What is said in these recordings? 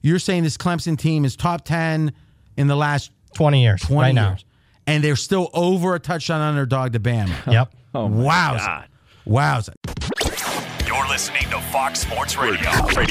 you're saying this Clemson team is top 10 in the last 20 years. 20 right years. Now. And they're still over a touchdown underdog to Bama. Yep. Oh, my God. Wowza. You're listening to Fox Sports Radio.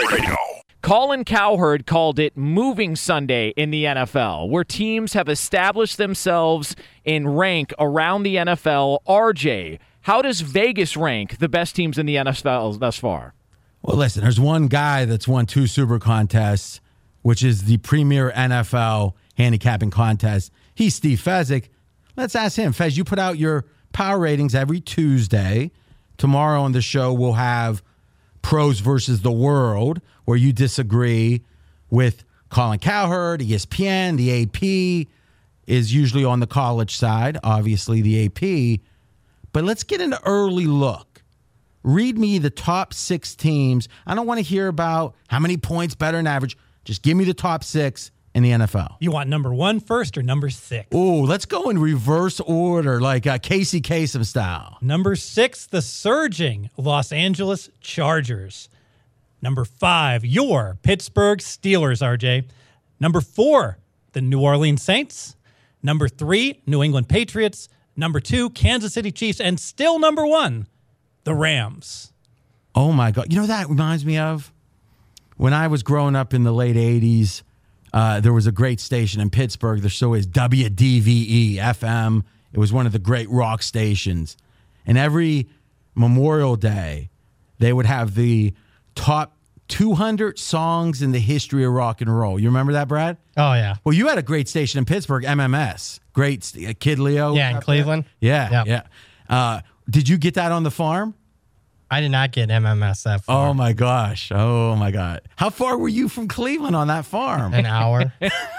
Colin Cowherd called it Moving Sunday in the NFL, where teams have established themselves in rank around the NFL. RJ, how does Vegas rank the best teams in the NFL thus far? Well, listen, there's one guy that's won 2 Super contests, which is the premier NFL handicapping contest. He's Steve Fezzik. Let's ask him. Fez, you put out your power ratings every Tuesday. Tomorrow on the show, we'll have Pros versus the World, where you disagree with Colin Cowherd, ESPN, the AP is usually on the college side, obviously the AP. But let's get an early look. Read me the top 6 teams. I don't want to hear about how many points better than average. Just give me the top 6 in the NFL. You want number 1 first or number 6? Oh, let's go in reverse order, like Casey Kasem style. Number 6, the surging Los Angeles Chargers. Number 5, your Pittsburgh Steelers, RJ. Number 4, the New Orleans Saints. Number 3, New England Patriots. Number 2, Kansas City Chiefs. And still number 1, the Rams. Oh, my God. You know, that reminds me of when I was growing up in the late 80s. There was a great station in Pittsburgh. There still is WDVE FM. It was one of the great rock stations. And every Memorial Day, they would have the top 200 songs in the history of rock and roll. You remember that, Brad? Oh, yeah. Well, you had a great station in Pittsburgh, MMS. Great. Kid Leo. Yeah, in Cleveland. Yeah, Yep. yeah. Did you get that on the farm? I did not get MMS that far. Oh, my gosh. Oh, my God. How far were you from Cleveland on that farm? An hour.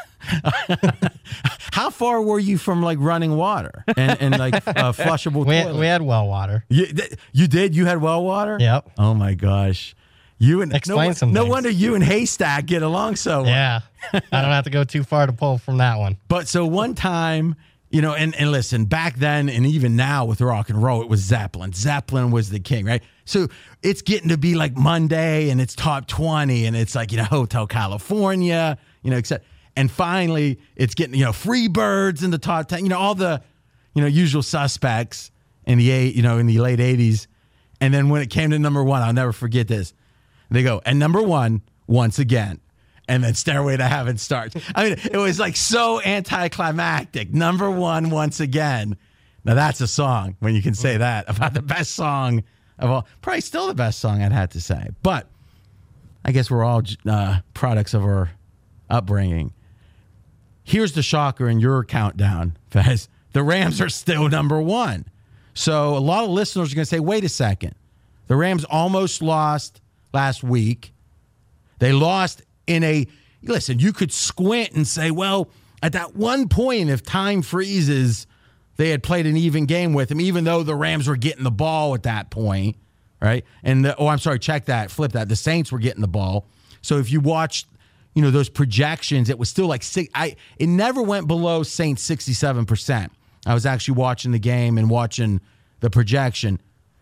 How far were you from, like, running water and like, flushable toilets? We had well water. You did? You had well water? Yep. Oh, my gosh. You and Explain some No things. wonder you and Haystack get along so well. Yeah. I don't have to go too far to pull from that one. But so one time, you know, and listen, back then and even now with rock and roll, it was Zeppelin. Zeppelin was the king, right? So it's getting to be like Monday and it's top 20 and it's like, you know, Hotel California, you know, except, and finally it's getting, you know, Freebirds in the top 10, you know, all the, you know, usual suspects in the in the late 80s. And then when it came to number 1, I'll never forget this. They go, and number 1, once again. And then Stairway to Heaven starts. I mean, it was like so anticlimactic. Number 1, once again. Now that's a song when you can say that about the best song of all. Probably still the best song I'd have to say. But I guess we're all products of our upbringing. Here's the shocker in your countdown, Fez. The Rams are still number 1. So a lot of listeners are going to say, wait a second. The Rams almost lost last week. They lost listen, you could squint and say, well, at that one point, if time freezes, they had played an even game with them, even though the Rams were getting the ball at that point, right? And check that, flip that. The Saints were getting the ball. So if you watched, you know, those projections, it was still like it never went below Saints 67%. I was actually watching the game and watching the projection.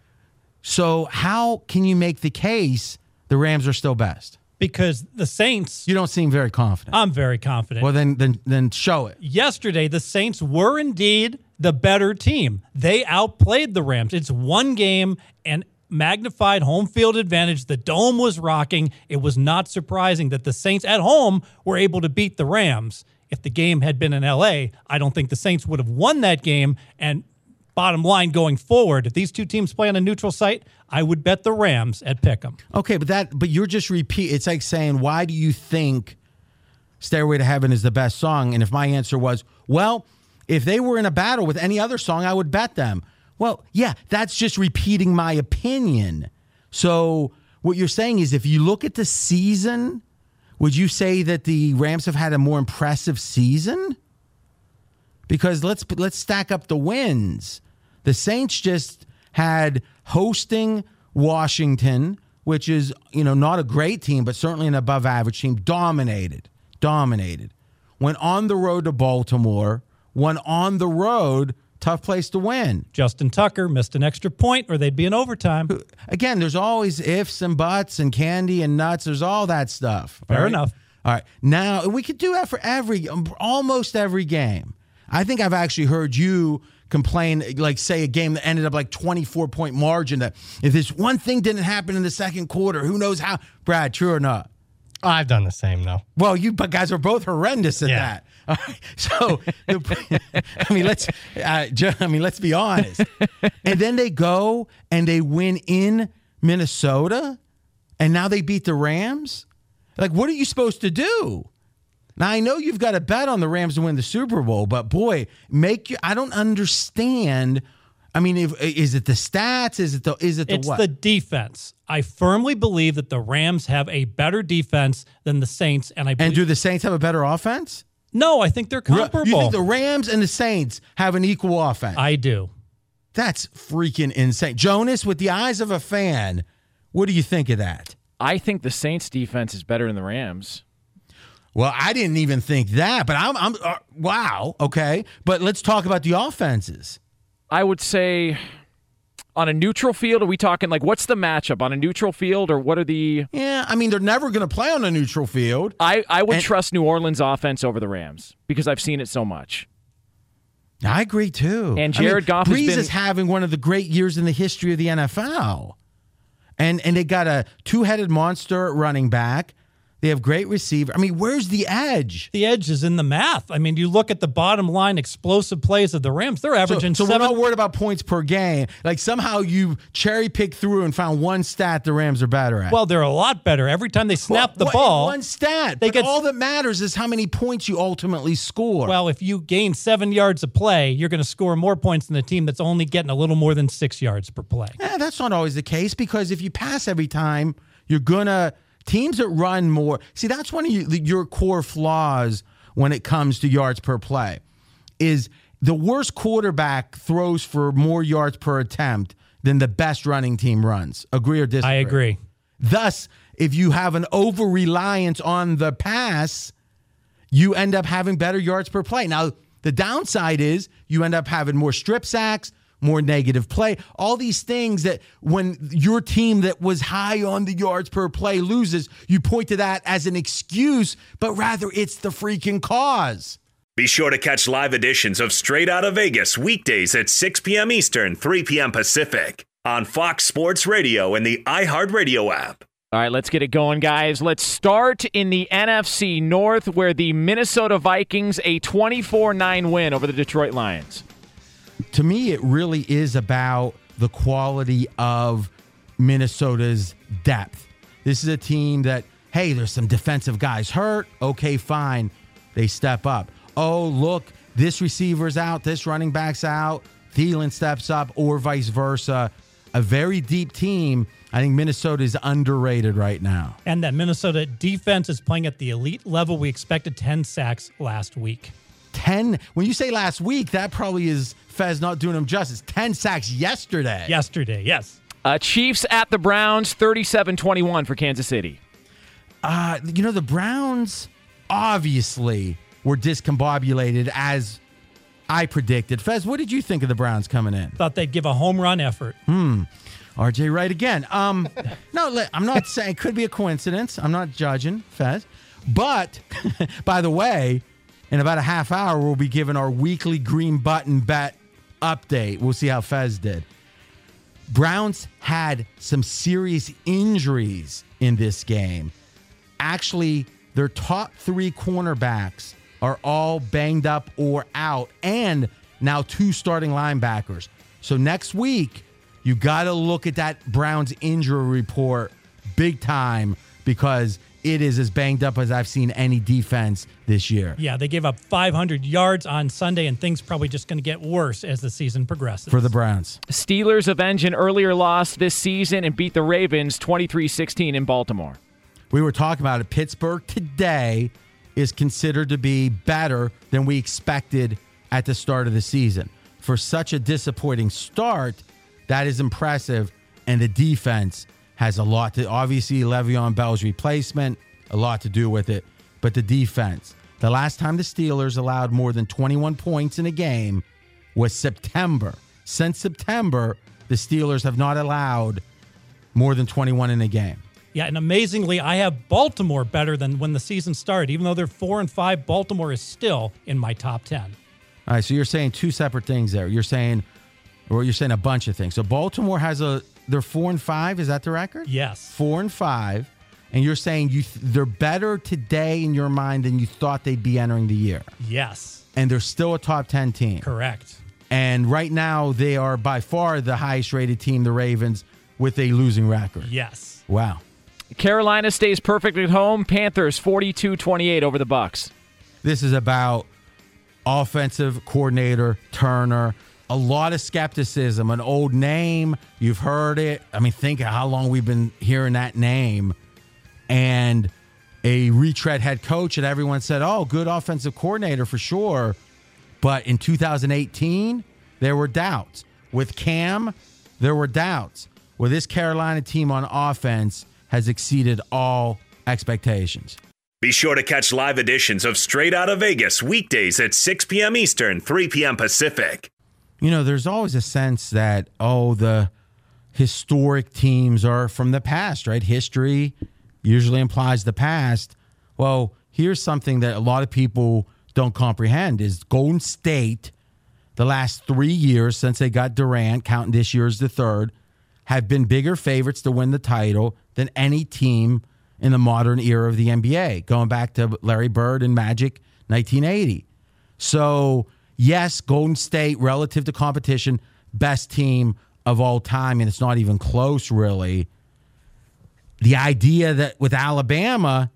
So how can you make the case the Rams are still best? Because the Saints... You don't seem very confident. I'm very confident. Well, then show it. Yesterday, the Saints were indeed the better team. They outplayed the Rams. It's one game and magnified home field advantage. The dome was rocking. It was not surprising that the Saints at home were able to beat the Rams. If the game had been in L.A., I don't think the Saints would have won that game. And bottom line, going forward, if these two teams play on a neutral site, I would bet the Rams at Pick'em. Okay, but you're just it's like saying, why do you think Stairway to Heaven is the best song? And if my answer was, well, if they were in a battle with any other song, I would bet them. Well, yeah, that's just repeating my opinion. So what you're saying is, if you look at the season, would you say that the Rams have had a more impressive season? Because let's stack up the wins. The Saints just had hosting Washington, which is, you know, not a great team, but certainly an above average team. Dominated. Went on the road to Baltimore. Went on the road. Tough place to win. Justin Tucker missed an extra point or they'd be in overtime. Again, there's always ifs and buts and candy and nuts. There's all that stuff. Fair right? enough. All right. Now, we could do that for almost every game. I think I've actually heard you complain, like, say a game that ended up like 24-point margin, that if this one thing didn't happen in the second quarter, who knows how. Brad, true or not? I've done the same, though. Well, you guys are both horrendous at that. All right. So, let's be honest. And then they go and they win in Minnesota, and now they beat the Rams. Like, what are you supposed to do? Now, I know you've got a bet on the Rams to win the Super Bowl, but boy, I don't understand. I mean, is it the stats? Is it the It's what? the defense. I firmly believe that the Rams have a better defense than the Saints, and do the Saints have a better offense? No, I think they're comparable. You think the Rams and the Saints have an equal offense? I do. That's freaking insane. Jonas, with the eyes of a fan, what do you think of that? I think the Saints defense is better than the Rams. Well, I didn't even think that, but I'm wow, okay. But let's talk about the offenses. I would say on a neutral field, are we talking like what's the matchup on a neutral field, or what are the? Yeah, I mean, they're never going to play on a neutral field. I would trust New Orleans offense over the Rams because I've seen it so much. I agree too. And Jared Goff Breeze is having one of the great years in the history of the NFL, and they got a two-headed monster at running back. They have great receiver. I mean, where's the edge? The edge is in the math. I mean, you look at the bottom line explosive plays of the Rams. They're averaging so seven. We're not worried about points per game. Like, somehow you cherry-picked through and found one stat the Rams are better at. Well, they're a lot better. Every time they snap the ball. One stat. All that matters is how many points you ultimately score. Well, if you gain 7 yards of play, you're going to score more points than the team that's only getting a little more than 6 yards per play. That's not always the case, because if you pass every time, you're going to... Teams that run more, see, that's one of your core flaws when it comes to yards per play, is the worst quarterback throws for more yards per attempt than the best running team runs. Agree or disagree? I agree. Thus, if you have an over-reliance on the pass, you end up having better yards per play. Now, the downside is you end up having more strip sacks, more negative play, all these things that when your team that was high on the yards per play loses, you point to that as an excuse, but rather it's the freaking cause. Be sure to catch live editions of Straight Outta Vegas weekdays at 6 p.m. Eastern, 3 p.m. Pacific on Fox Sports Radio and the iHeartRadio app. All right, let's get it going, guys. Let's start in the NFC North, where the Minnesota Vikings, a 24-9 win over the Detroit Lions. To me, it really is about the quality of Minnesota's depth. This is a team that, hey, there's some defensive guys hurt. Okay, fine. They step up. Oh, look, this receiver's out, this running back's out. Thielen steps up, or vice versa. A very deep team. I think Minnesota is underrated right now. And that Minnesota defense is playing at the elite level. We expected 10 sacks last week. 10? When you say last week, that probably is Fez not doing him justice. 10 sacks yesterday. Yesterday, yes. Chiefs at the Browns, 37-21 for Kansas City. The Browns obviously were discombobulated, as I predicted. Fez, what did you think of the Browns coming in? Thought they'd give a home run effort. RJ right again. No, I'm not saying it could be a coincidence. I'm not judging, Fez. But, by the way, in about a half hour, we'll be giving our weekly green button bet update. We'll see how Fez did. Browns had some serious injuries in this game. Actually, their top 3 cornerbacks are all banged up or out, and now 2 starting linebackers. So next week, you got to look at that Browns injury report big time, because it is as banged up as I've seen any defense this year. Yeah, they gave up 500 yards on Sunday, and things probably just going to get worse as the season progresses. For the Browns. Steelers avenge an earlier loss this season and beat the Ravens 23-16 in Baltimore. We were talking about it. Pittsburgh today is considered to be better than we expected at the start of the season. For such a disappointing start, that is impressive, and the defense has a lot to, obviously Le'Veon Bell's replacement, a lot to do with it, but the defense. The last time the Steelers allowed more than 21 points in a game was September. Since September, the Steelers have not allowed more than 21 in a game. Yeah, and amazingly, I have Baltimore better than when the season started. Even though they're 4-5, Baltimore is still in my top 10. All right, so you're saying two separate things there. You're saying a bunch of things. So Baltimore they're 4-5. Is that the record? Yes. 4-5. And you're saying they're better today in your mind than you thought they'd be entering the year. Yes. And they're still a top 10 team. Correct. And right now, they are by far the highest rated team, the Ravens, with a losing record. Yes. Wow. Carolina stays perfect at home. Panthers 42-28 over the Bucs. This is about offensive coordinator Turner. A lot of skepticism. An old name. You've heard it. I mean, think of how long we've been hearing that name. And a retread head coach, and everyone said, oh, good offensive coordinator for sure. But in 2018, there were doubts. With Cam, there were doubts. Well, this Carolina team on offense has exceeded all expectations. Be sure to catch live editions of Straight Outta Vegas weekdays at 6 p.m. Eastern, 3 p.m. Pacific. You know, there's always a sense that, the historic teams are from the past, right? History usually implies the past. Well, here's something that a lot of people don't comprehend is Golden State, the last 3 years since they got Durant, counting this year as the third, have been bigger favorites to win the title than any team in the modern era of the NBA, going back to Larry Bird and Magic 1980. So, yes, Golden State, relative to competition, best team of all time, and it's not even close, really. The idea that with Alabama,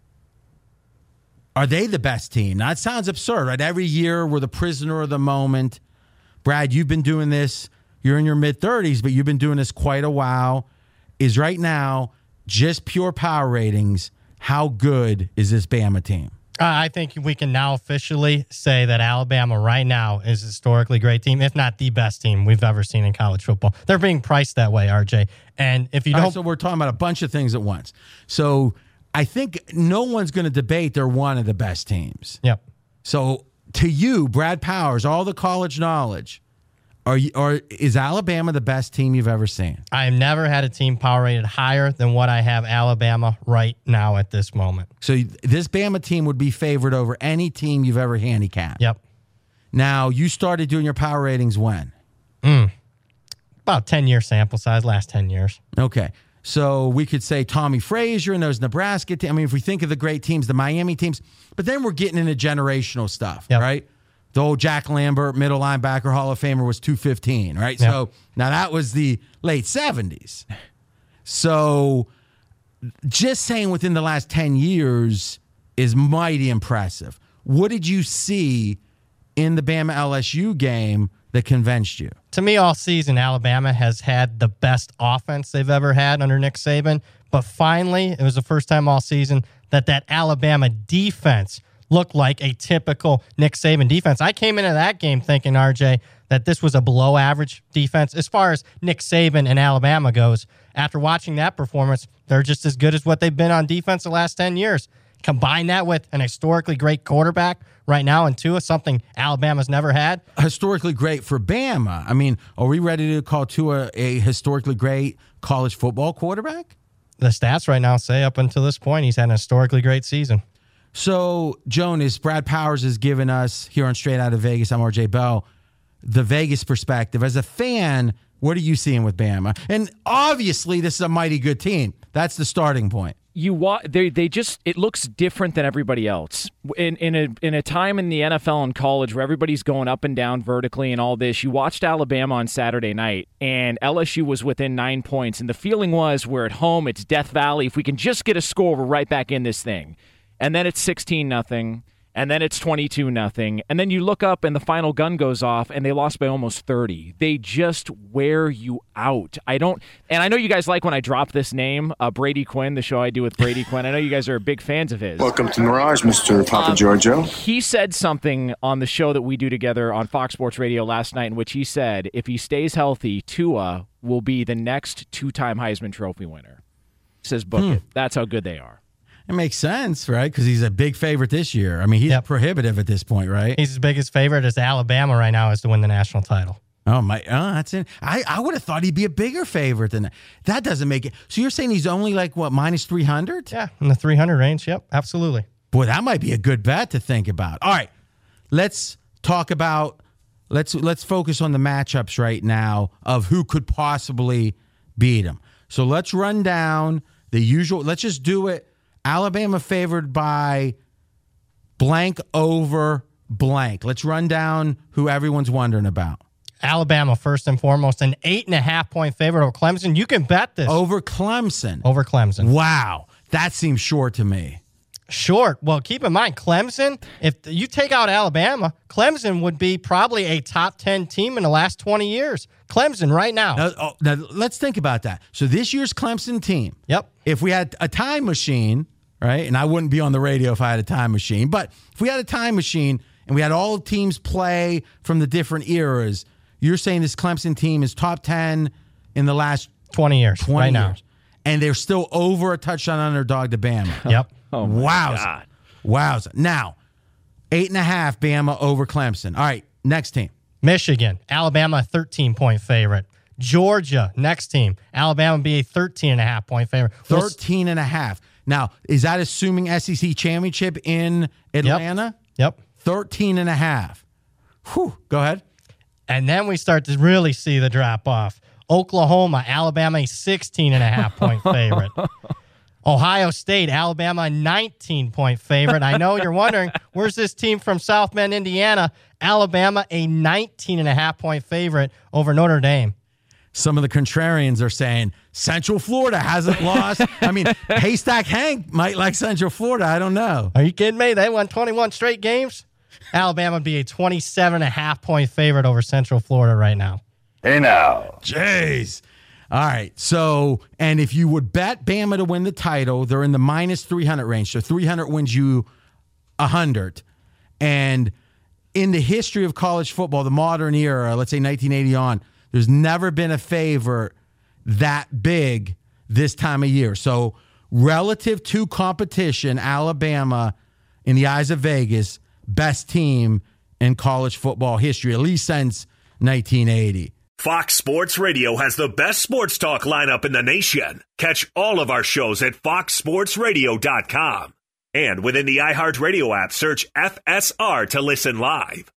are they the best team? Now, it sounds absurd, right? Every year, we're the prisoner of the moment. Brad, you've been doing this. You're in your mid-30s, but you've been doing this quite a while. Is right now, just pure power ratings, how good is this Bama team? I think we can now officially say that Alabama right now is a historically great team, if not the best team we've ever seen in college football. They're being priced that way, RJ. And if you don't... so we're talking about a bunch of things at once. So I think no one's going to debate they're one of the best teams. Yep. So to you, Brad Powers, all the college knowledge, is Alabama the best team you've ever seen? I have never had a team power rated higher than what I have Alabama right now at this moment. So this Bama team would be favored over any team you've ever handicapped. Yep. Now, you started doing your power ratings when? About 10-year sample size, last 10 years. Okay. So we could say Tommy Frazier and those Nebraska teams. I mean, if we think of the great teams, the Miami teams, but then we're getting into generational stuff, right? The old Jack Lambert, middle linebacker, Hall of Famer was 215, right? Yep. So now that was the late 70s. So just saying within the last 10 years is mighty impressive. What did you see in the Bama LSU game that convinced you? To me, all season, Alabama has had the best offense they've ever had under Nick Saban. But finally, it was the first time all season that Alabama defense looked like a typical Nick Saban defense. I came into that game thinking, RJ, that this was a below average defense as far as Nick Saban and Alabama goes. After watching that performance, they're just as good as what they've been on defense the last 10 years. Combine that with an historically great quarterback right now in Tua, something Alabama's never had. Historically great for Bama. I mean, are we ready to call Tua a historically great college football quarterback? The stats right now say up until this point, he's had an historically great season. So, Jonas, Brad Powers has given us here on Straight Outta Vegas, I'm RJ Bell, the Vegas perspective. As a fan, what are you seeing with Bama? And obviously, this is a mighty good team. That's the starting point. It looks different than everybody else. In a time in the NFL and college where everybody's going up and down vertically and all this, you watched Alabama on Saturday night, and LSU was within 9 points, and the feeling was we're at home, it's Death Valley. If we can just get a score, we're right back in this thing. And then it's 16-0, and then it's 22-0, and then you look up and the final gun goes off, and they lost by almost 30. They just wear you out. I know you guys like when I drop this name, Brady Quinn, the show I do with Brady Quinn. I know you guys are big fans of his. Welcome to Mirage, Mr. Papa Giorgio. He said something on the show that we do together on Fox Sports Radio last night in which he said if he stays healthy, Tua will be the next two-time Heisman Trophy winner. He says book it. That's how good they are. It makes sense, right? Because he's a big favorite this year. I mean, he's prohibitive at this point, right? He's his biggest favorite as Alabama right now is to win the national title. Oh my! That's it. I would have thought he'd be a bigger favorite than that. That doesn't make it. So you're saying he's only like what, minus 300? Yeah, in the 300 range. Yep, absolutely. Boy, that might be a good bet to think about. All right, let's talk about. Let's focus on the matchups right now of who could possibly beat him. So let's run down the usual. Let's just do it. Alabama favored by blank over blank. Let's run down who everyone's wondering about. Alabama, first and foremost, an 8.5-point favorite over Clemson. You can bet this. Over Clemson. Over Clemson. Wow. That seems short to me. Short. Well, keep in mind, Clemson, if you take out Alabama, Clemson would be probably a top 10 team in the last 20 years. Clemson right now. Now, let's think about that. So this year's Clemson team, Yep. if we had a time machine, right, and I wouldn't be on the radio if I had a time machine, but if we had a time machine and we had all teams play from the different eras, you're saying this Clemson team is top 10 in the last 20 years. 20 right years. now. And they're still over a touchdown underdog to Bama. Yep. Oh, my Wowza. God. Wowza. Now, 8.5 Bama over Clemson. All right, next team. Michigan, Alabama, a 13-point favorite. Georgia, next team. Alabama be a 13.5-point favorite. 13.5. Now, is that assuming SEC championship in Atlanta? Yep. 13.5. Whew. Go ahead. And then we start to really see the drop off. Oklahoma, Alabama, a 16.5-point favorite. Ohio State, Alabama, a 19-point favorite. I know you're wondering, where's this team from South Bend, Indiana? Alabama, a 19.5-point favorite over Notre Dame. Some of the contrarians are saying Central Florida hasn't lost. I mean, Haystack Hank might like Central Florida. I don't know. Are you kidding me? They won 21 straight games. Alabama would be a 27.5-point favorite over Central Florida right now. Hey now. Jeez. All right. So, and if you would bet Bama to win the title, they're in the minus 300 range. So 300 wins you 100. And in the history of college football, the modern era, let's say 1980 on, there's never been a favorite that big this time of year. So relative to competition, Alabama, in the eyes of Vegas, best team in college football history, at least since 1980. Fox Sports Radio has the best sports talk lineup in the nation. Catch all of our shows at foxsportsradio.com. And within the iHeartRadio app, search FSR to listen live.